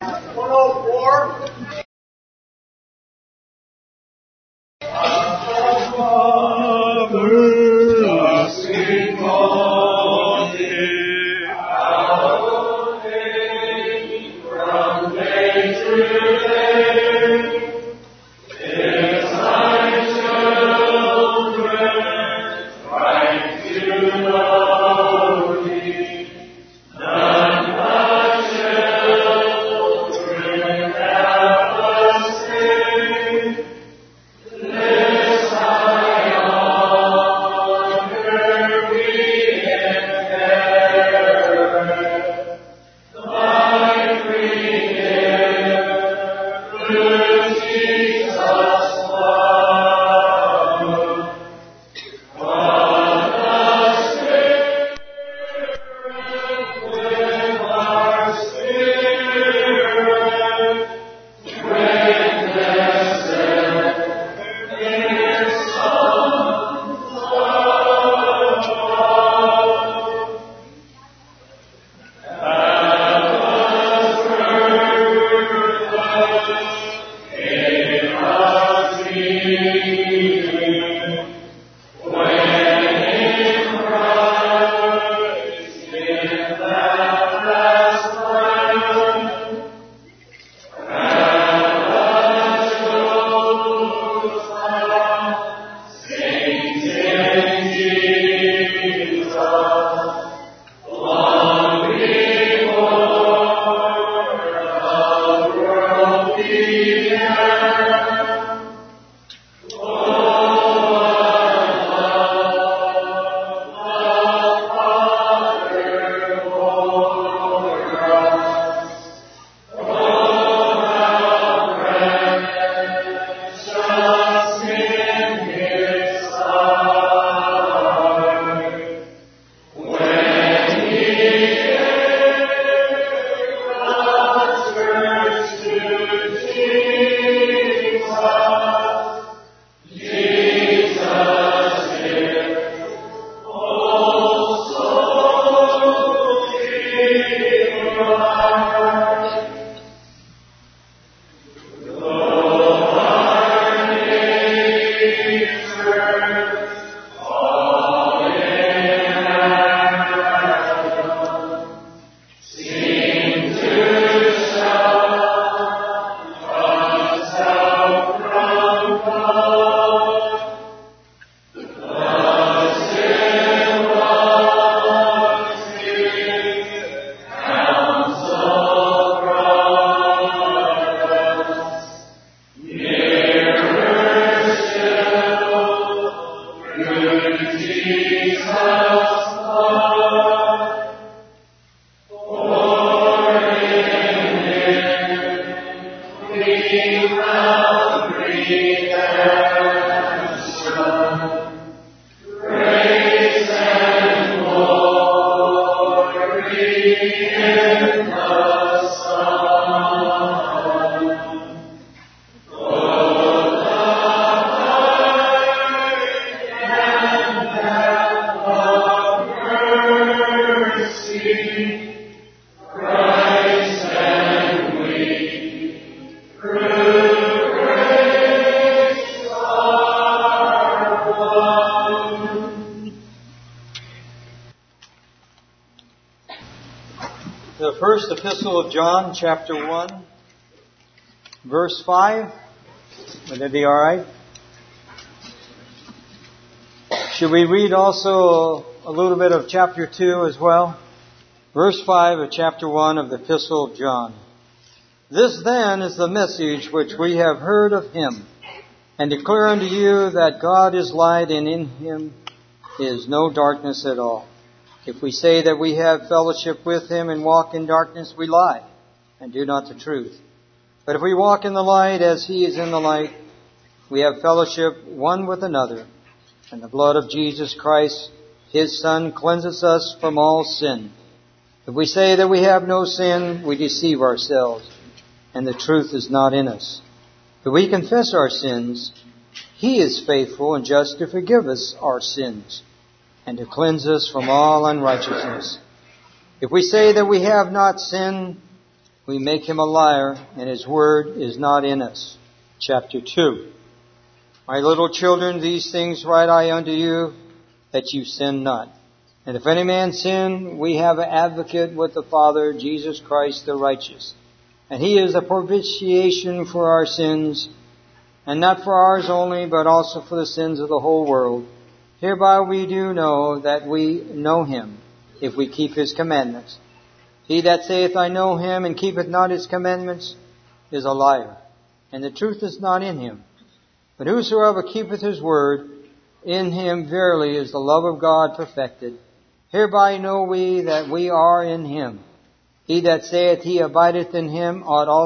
104. The first epistle of John, chapter 1, verse 5. Would that be all right? Should we read also a little bit of chapter 2 as well? Verse 5 of chapter 1 of the epistle of John. This then is the message which we have heard of Him, and declare unto you that God is light, and in Him is no darkness at all. If we say that we have fellowship with Him and walk in darkness, we lie and do not the truth. But if we walk in the light as He is in the light, we have fellowship one with another. And the blood of Jesus Christ, His Son, cleanses us from all sin. If we say that we have no sin, we deceive ourselves, and the truth is not in us. If we confess our sins, He is faithful and just to forgive us our sins and to cleanse us from all unrighteousness. If we say that we have not sinned, we make him a liar, and his word is not in us. Chapter 2. My little children, these things write I unto you, that you sin not. And if any man sin, we have an advocate with the Father, Jesus Christ the righteous. And he is a propitiation for our sins, and not for ours only, but also for the sins of the whole world. Hereby we do know that we know him, if we keep his commandments. He that saith, I know him, and keepeth not his commandments, is a liar, and the truth is not in him. But whosoever keepeth his word, in him verily is the love of God perfected. Hereby know we that we are in him. He that saith he abideth in him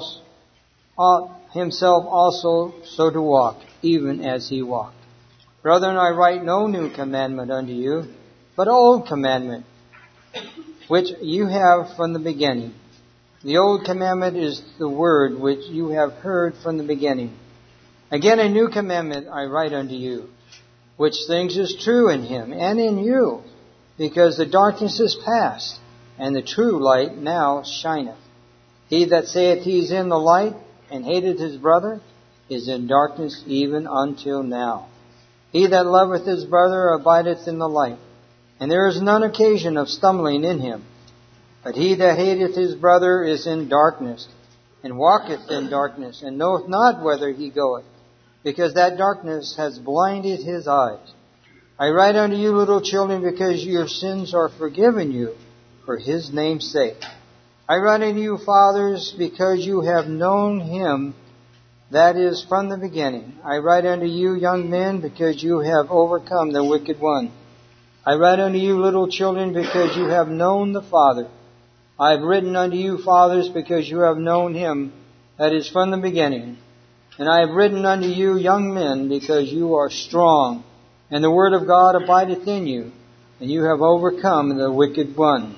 ought himself also so to walk, even as he walked. Brethren, I write no new commandment unto you, but an old commandment, which you have from the beginning. The old commandment is the word which you have heard from the beginning. Again, a new commandment I write unto you, which things is true in him and in you, because the darkness is past, and the true light now shineth. He that saith he is in the light, and hateth his brother, is in darkness even until now. He that loveth his brother abideth in the light, and there is none occasion of stumbling in him. But he that hateth his brother is in darkness, and walketh in darkness, and knoweth not whither he goeth, because that darkness has blinded his eyes. I write unto you, little children, because your sins are forgiven you for his name's sake. I write unto you, fathers, because you have known him that is from the beginning. I write unto you, young men, because you have overcome the wicked one. I write unto you, little children, because you have known the Father. I have written unto you, fathers, because you have known him that is from the beginning. And I have written unto you, young men, because you are strong, and the word of God abideth in you, and you have overcome the wicked one.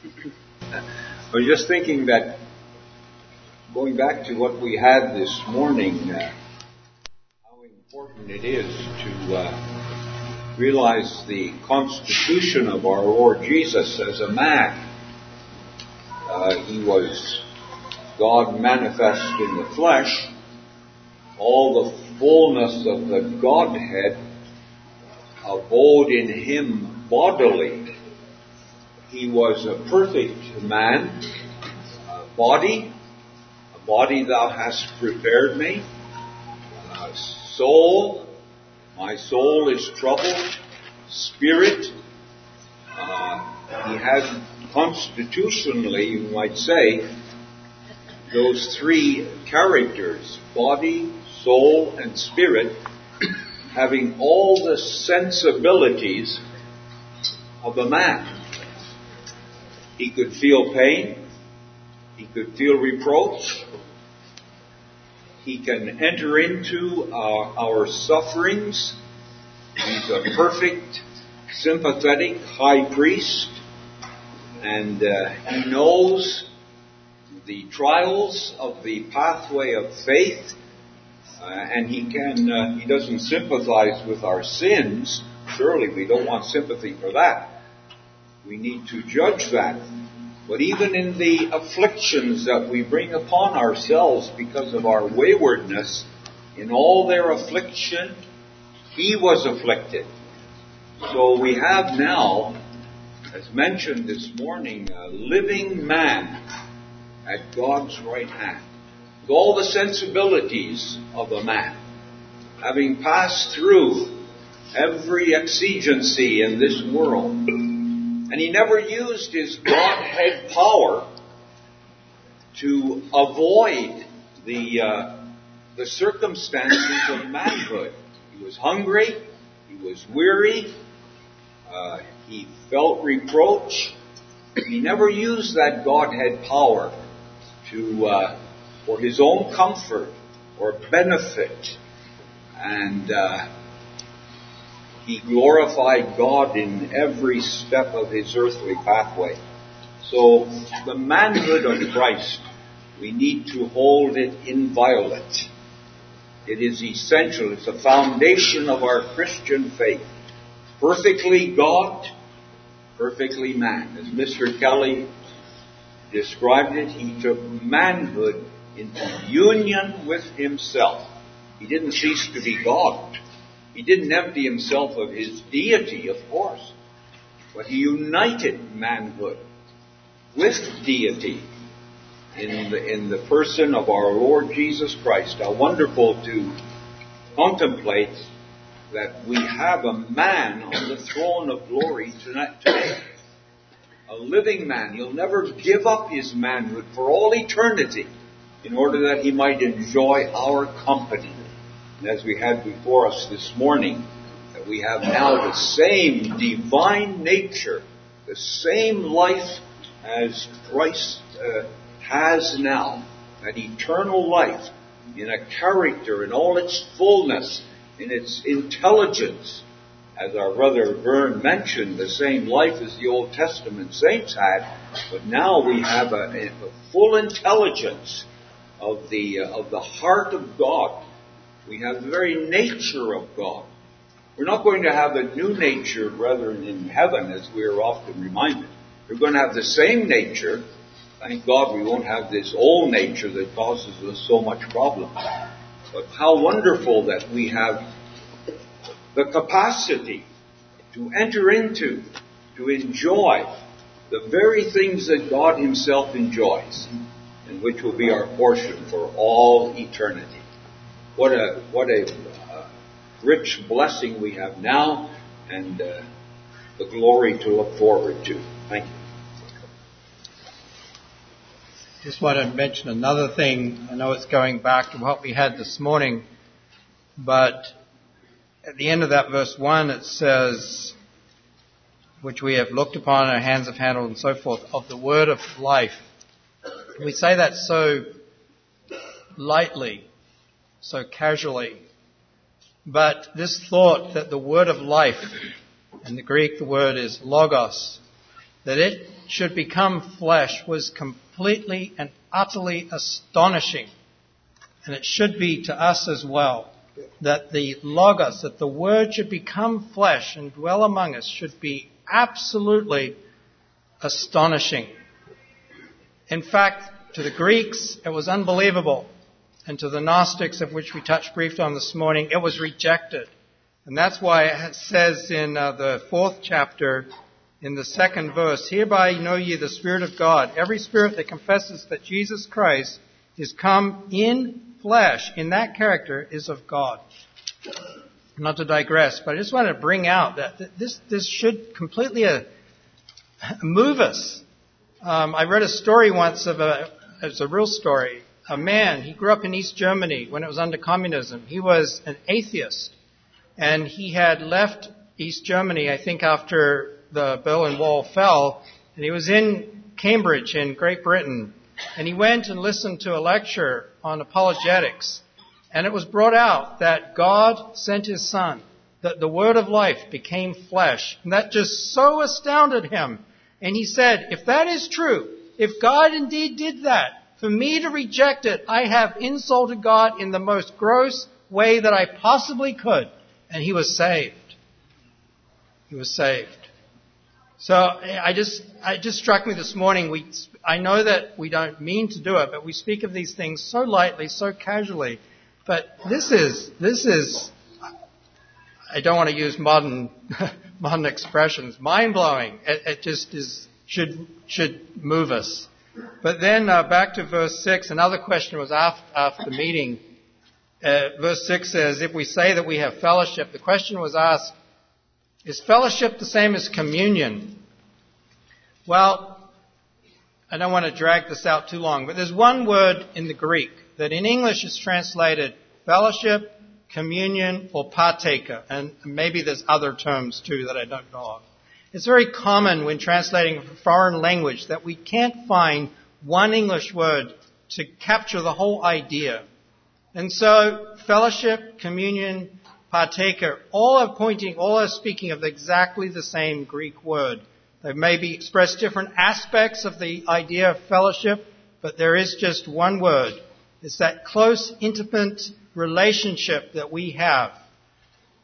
I was just thinking that, going back to what we had this morning, how important it is to realize the constitution of our Lord Jesus as a man. He was God manifest in the flesh. All the fullness of the Godhead abode in him bodily. He was a perfect man, a body thou hast prepared me, soul, my soul is troubled, spirit. He had constitutionally, you might say, those three characters, body, soul, and spirit, having all the sensibilities of a man. He could feel pain. He could feel reproach. He can enter into our sufferings. He's a perfect, sympathetic high priest. And he knows the trials of the pathway of faith. And he doesn't sympathize with our sins. Surely we don't want sympathy for that. We need to judge that. But even in the afflictions that we bring upon ourselves because of our waywardness, in all their affliction, he was afflicted. So we have now, as mentioned this morning, a living man at God's right hand, with all the sensibilities of a man, having passed through every exigency in this world. And he never used his Godhead power to avoid the circumstances of manhood. He was hungry. He was weary. He felt reproach. He never used that Godhead power for his own comfort or benefit. And he glorified God in every step of his earthly pathway. So the manhood of Christ, we need to hold it inviolate. It is essential. It's the foundation of our Christian faith. Perfectly God, perfectly man. As Mr. Kelly described it, he took manhood into union with himself. He didn't cease to be God. He didn't empty himself of his deity, of course, but he united manhood with deity in the person of our Lord Jesus Christ. How wonderful to contemplate that we have a man on the throne of glory today. A living man. He'll never give up his manhood for all eternity in order that he might enjoy our company. And as we had before us this morning, that we have now the same divine nature, the same life as Christ has now, that eternal life in a character in all its fullness, in its intelligence. As our brother Vern mentioned, the same life as the Old Testament saints had, but now we have a full intelligence of the heart of God. We have the very nature of God. We're not going to have a new nature, brethren, in heaven, as we are often reminded. We're going to have the same nature. Thank God we won't have this old nature that causes us so much problem. But how wonderful that we have the capacity to enter into, to enjoy the very things that God himself enjoys, and which will be our portion for all eternity. What a rich blessing we have now, and the glory to look forward to. Thank you. Just want to mention another thing. I know it's going back to what we had this morning, but at the end of that verse 1 it says, which we have looked upon, our hands have handled and so forth, of the word of life. We say that so lightly, so casually. But this thought that the word of life, in the Greek the word is logos, that it should become flesh was completely and utterly astonishing. And it should be to us as well. That the logos, that the word should become flesh and dwell among us should be absolutely astonishing. In fact, to the Greeks, it was unbelievable. And to the Gnostics, of which we touched briefly on this morning, it was rejected. And that's why it says in the 4th chapter, in the 2nd verse, hereby know ye the Spirit of God. Every spirit that confesses that Jesus Christ is come in flesh, in that character, is of God. Not to digress, but I just wanted to bring out that this should completely move us. I read a story once it's a real story. A man, he grew up in East Germany when it was under communism. He was an atheist. And he had left East Germany, I think, after the Berlin Wall fell. And he was in Cambridge in Great Britain. And he went and listened to a lecture on apologetics. And it was brought out that God sent his Son, that the word of life became flesh. And that just so astounded him. And he said, if that is true, if God indeed did that, for me to reject it, I have insulted God in the most gross way that I possibly could. And he was saved. He was saved. So it just struck me this morning. I know that we don't mean to do it, but we speak of these things so lightly, so casually. But this is. I don't want to use modern expressions. Mind blowing. It just should move us. But then back to verse 6, another question was asked after the meeting. Verse 6 says, if we say that we have fellowship, the question was asked, is fellowship the same as communion? Well, I don't want to drag this out too long, but there's one word in the Greek that in English is translated fellowship, communion, or partaker. And maybe there's other terms too that I don't know of. It's very common when translating a foreign language that we can't find one English word to capture the whole idea. And so, fellowship, communion, partaker, all are speaking of exactly the same Greek word. They maybe express different aspects of the idea of fellowship, but there is just one word. It's that close, intimate relationship that we have.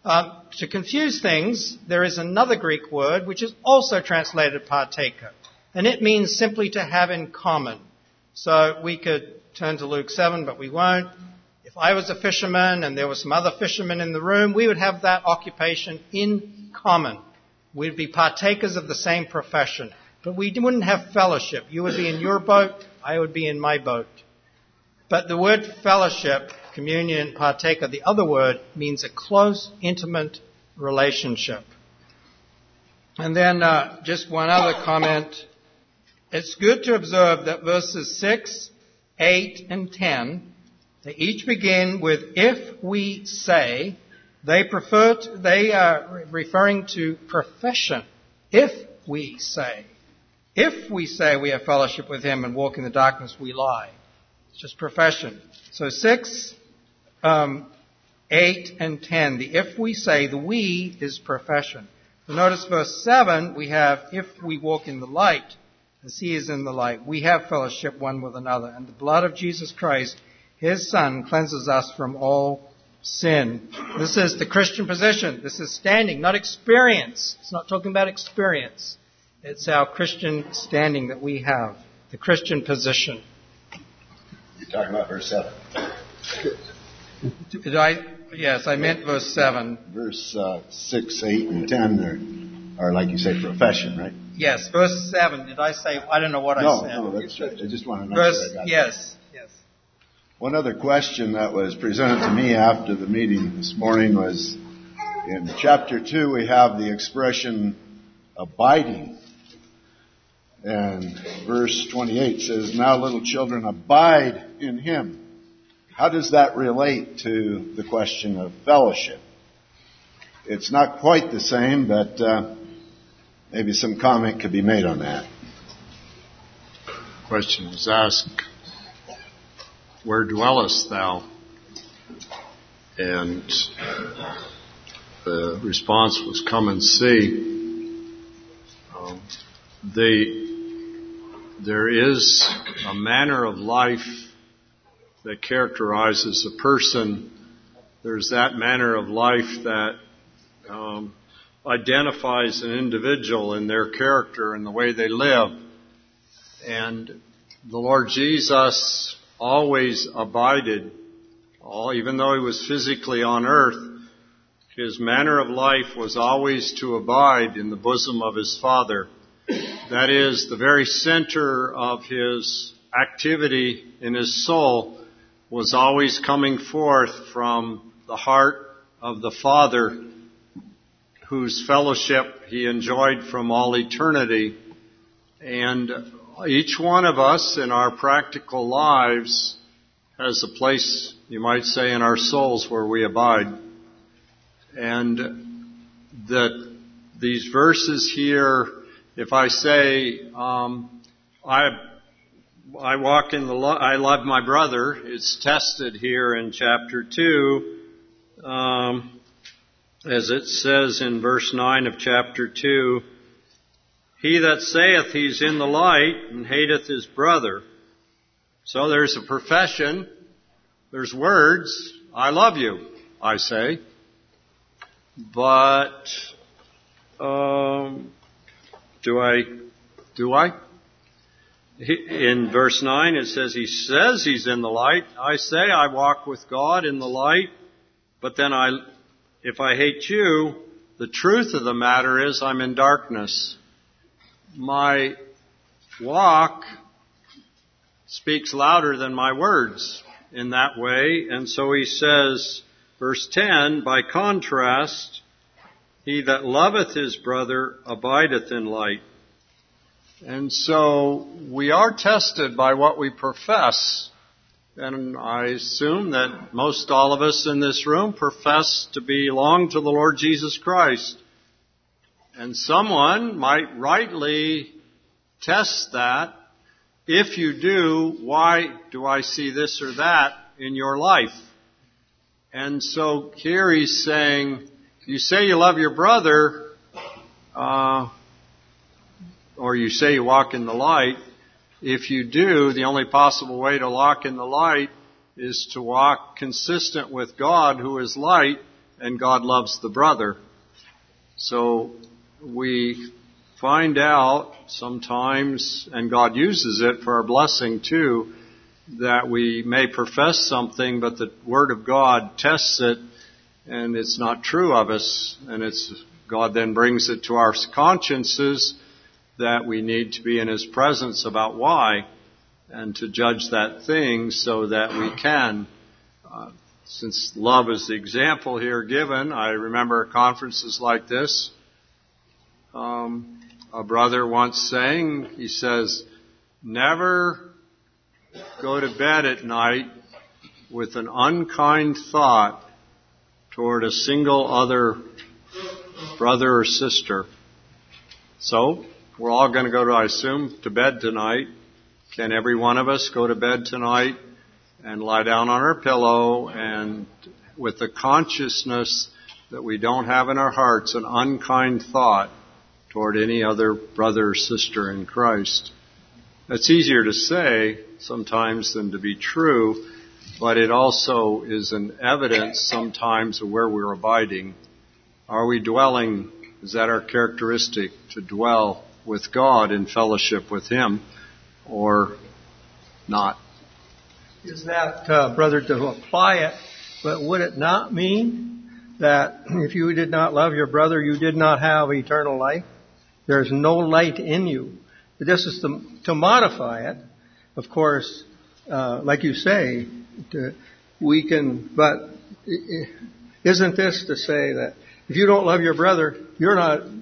To confuse things, there is another Greek word which is also translated partaker. And it means simply to have in common. So we could turn to Luke 7, but we won't. If I was a fisherman and there were some other fishermen in the room, we would have that occupation in common. We'd be partakers of the same profession. But we wouldn't have fellowship. You would be in your boat, I would be in my boat. But the word fellowship, communion, partaker, the other word means a close, intimate relationship. And then just one other comment. It's good to observe that verses 6, 8, and 10, they each begin with if we say. They are referring to profession. If we say. If we say we have fellowship with him and walk in the darkness, we lie. It's just profession. So 6, 8, and 10. The if we say, the we is profession. Notice verse 7, we have if we walk in the light, as he is in the light, we have fellowship one with another. And the blood of Jesus Christ, his Son, cleanses us from all sin. This is the Christian position. This is standing, not experience. It's not talking about experience. It's our Christian standing that we have, the Christian position. You're talking about verse 7. Yes, I meant verse 7. Verse 6, 8, and 10 are like you say, profession, right? Yes, verse 7. Did I say? I don't know what I said. No, that's right. I just want to know. Yes. One other question that was presented to me after the meeting this morning was in chapter 2 we have the expression abiding. And verse 28 says, now little children, abide in him. How does that relate to the question of fellowship? It's not quite the same, but maybe some comment could be made on that. The question was asked, where dwellest thou? And the response was, come and see. There is a manner of life that characterizes a person. There's that manner of life that identifies an individual in their character and the way they live. And the Lord Jesus always abided, even though he was physically on earth, his manner of life was always to abide in the bosom of his Father. That is, the very center of his activity in his soul was always coming forth from the heart of the Father, whose fellowship he enjoyed from all eternity. And each one of us in our practical lives has a place, you might say, in our souls where we abide. And that these verses here, if I say, I walk in the I love my brother, it's tested here in chapter 2, as it says in verse 9 of chapter 2, he that saith he's in the light and hateth his brother. So there's a profession, there's words, I love you, I say. But, do I? In verse 9 it says he's in the light. I say I walk with God in the light, but then if I hate you, the truth of the matter is I'm in darkness. My walk speaks louder than my words in that way. And so he says, verse 10, by contrast, he that loveth his brother abideth in light. And so we are tested by what we profess. And I assume that most all of us in this room profess to belong to the Lord Jesus Christ. And someone might rightly test that. If you do, why do I see this or that in your life? And so here he's saying, you say you love your brother, or you say you walk in the light. If you do, the only possible way to walk in the light is to walk consistent with God, who is light, and God loves the brother. So we find out sometimes, and God uses it for our blessing too, that we may profess something, but the Word of God tests it, and it's not true of us, and God then brings it to our consciences that we need to be in His presence about why, and to judge that thing so that we can. Since love is the example here given, I remember conferences like this. A brother once saying, he says, never go to bed at night with an unkind thought toward a single other brother or sister. So, we're all going to go to, I assume, to bed tonight. Can every one of us go to bed tonight and lie down on our pillow and with the consciousness that we don't have in our hearts an unkind thought toward any other brother or sister in Christ? It's easier to say sometimes than to be true, but it also is an evidence sometimes of where we're abiding. Are we dwelling? Is that our characteristic, to dwell with God in fellowship with Him, or not? Is that, brother, to apply it, but would it not mean that if you did not love your brother, you did not have eternal life? There's no light in you. This is to modify it. Of course, like you say, we can, but isn't this to say that if you don't love your brother, you're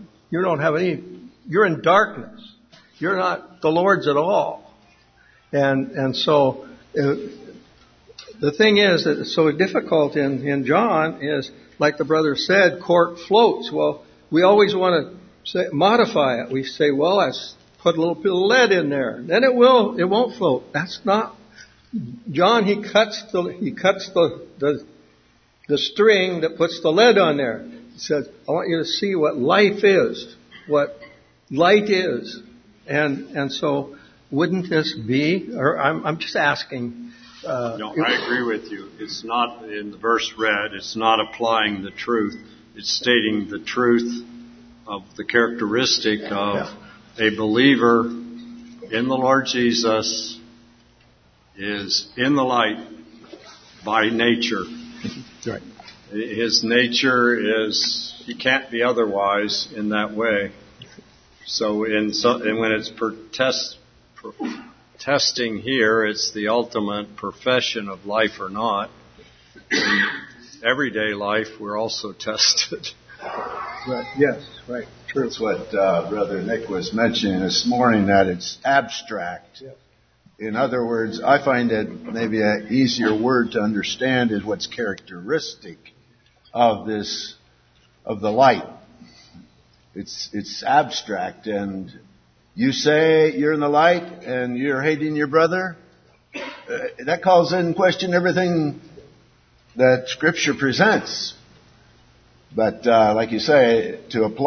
in darkness. You're not the Lord's at all. And so, the thing is that it's so difficult in John is, like the brother said, cork floats. Well, we always want to modify it. We say, well, let's put a little bit of lead in there. Then it won't float. That's not, John, he cuts the string that puts the lead on there. He says, I want you to see what life is, what light is. And so, wouldn't this be, or I'm just asking. No, I agree with you. It's not, in the verse read, it's not applying the truth. It's stating the truth of the characteristic of a believer in the Lord Jesus is in the light by nature. Right. His nature is, he can't be otherwise in that way. So, and when it's testing here, it's the ultimate profession of life or not. In everyday life, we're also tested. Right. Yes, right. True. That's what Brother Nick was mentioning this morning, that it's abstract. Yep. In other words, I find it maybe an easier word to understand is what's characteristic of the light. It's abstract, and you say you're in the light and you're hating your brother. That calls in question everything that Scripture presents. But like you say, to apply